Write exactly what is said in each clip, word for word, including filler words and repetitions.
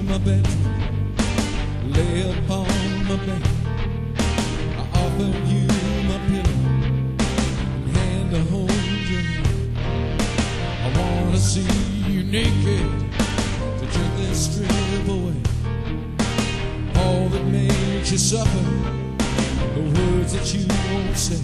my bedroom, lay upon my bed. I offer you my pillow and hand to hold your hand. I wanna see you naked to drink this strip away. All that makes you suffer, the words that you won't say.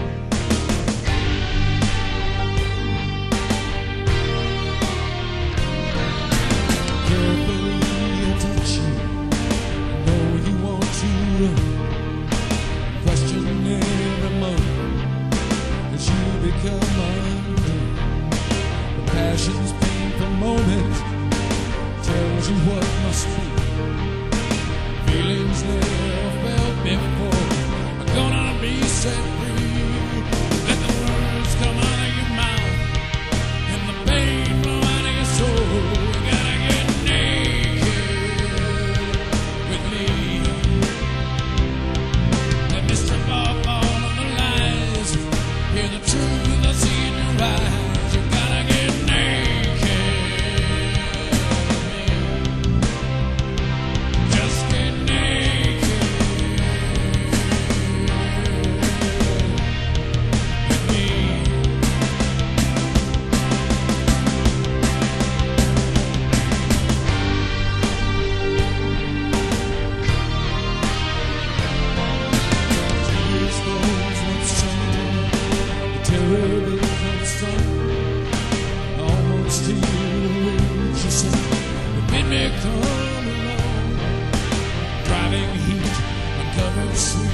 Question every moment as you become undone. The passion's painful moment tells you what must be. Feelings never felt before are gonna be set free. Let the words come out of your mouth and the pain flow out of your soul. You gotta get naked with me. Hear the truth I see in your eyes. You gotta get naked with me. Just get naked with me. Tears goes what's changing. Terribly concerned, almost to you, she said, the midnight come along, driving heat, uncovered sweet.